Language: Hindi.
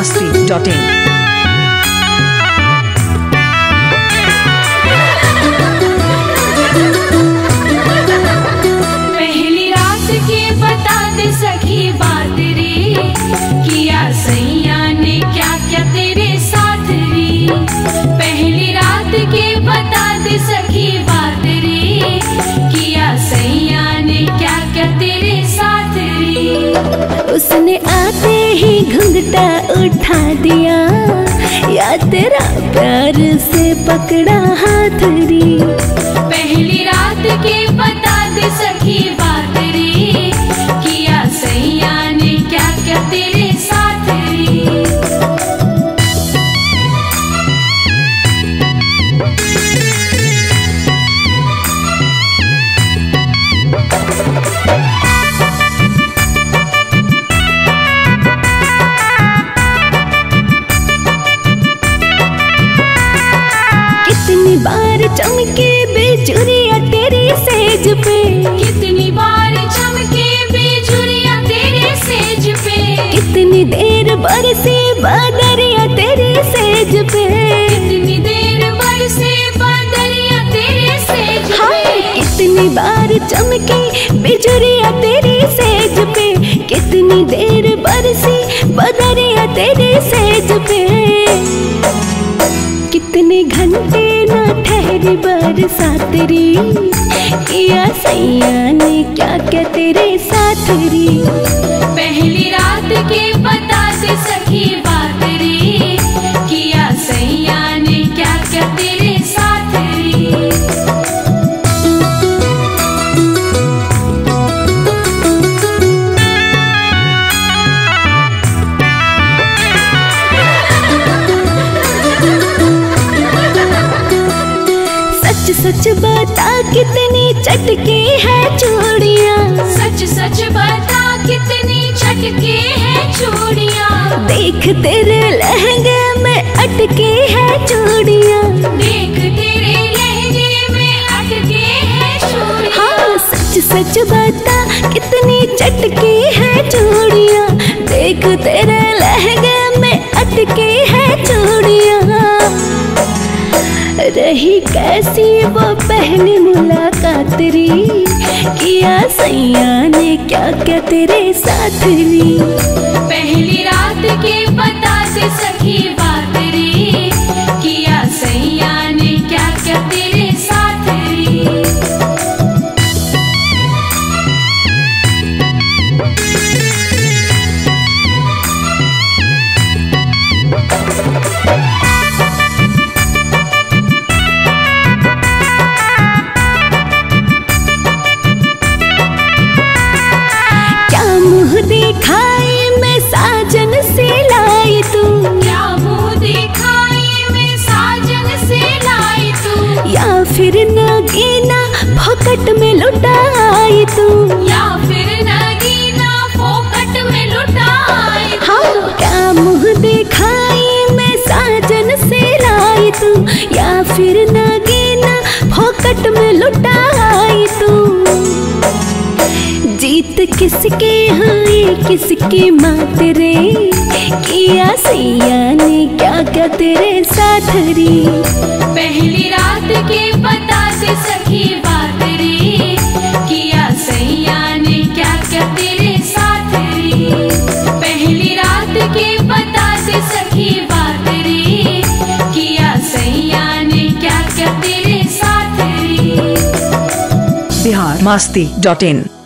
biharmasti.in। पहली रात के बता दे सखी बात रे, किया सैया ने क्या क्या तेरे साथ रे। पहली रात के बता दे सखी बात रे, किया सैया ने क्या क्या तेरे साथ रे। उसने आते ही घुंघटा उठा दिया, या तेरा प्यार से पकड़ा हाथ रे। पहली रात के बता दे सखी बात रे, किया सैया ने क्या क्या तेरे साथ रे। कितनी बार चमके बेचुरिया तेरी सेज पे, कितनी बार चमके बेजुरिया तेरे सेज पे। कितनी देर बरसे बादरिया तेरी सेज पे। कितनी देर बरसे बादरिया तेरे सेज पे। हाँ, कितनी बार चमके बिजुरिया तेरी सेज पे। कितनी देर बरसी बदरिया तेरी सेज पे। कितने घंटे ना ठहरी बरसात रे, किया सैया ने क्या क्या तेरे साथ रे। पहली रात के बता दे सखी बात रे, किया सैया ने क्या क्या तेरे साथ रे। सच सच बता कितनी चटकी है चूड़ियाँ। सच सच बता कितनी छटके हैं चूड़ियाँ। देख तेरे लहंगे में अटकी है चूड़ियाँ। देख तेरे लहंगे में अटके हैं चूड़ियाँ। हाँ, सच सच बता कितनी चटकी है चूड़ियाँ। देख तेरे लहंगे में अटकी है चूड़ियाँ। रही कैसी वो पहली मुलाकात रे, किया सैया ने क्या क्या तेरे साथ रे। पहली रात के बता दे सखी बात रे, किया सैया ने क्या क्या तेरे साथ रे। दिखाई मैं साजन से लाई तू, क्या मुँह दिखाई मैं साजन से लाई तू। या फिर नगीना फोकट में लुटाई तू। या फिर नगीना फोकट में लुटाई तू। हाँ, क्या मुँह दिखाई मैं साजन से लाई तू, या फिर नगीना फोकट में लुटाई तू। जीत किसके हाय किसकी मात रे, किया सैया ने क्या क्या तेरे साथ रे। पहली रात के बता दे सखी बात रे, किया सैया ने क्या क्या तेरे साथ रे। पहली रात के बता दे सखी बात रे, किया सैया ने क्या क्या तेरे साथ रे। biharmasti.in।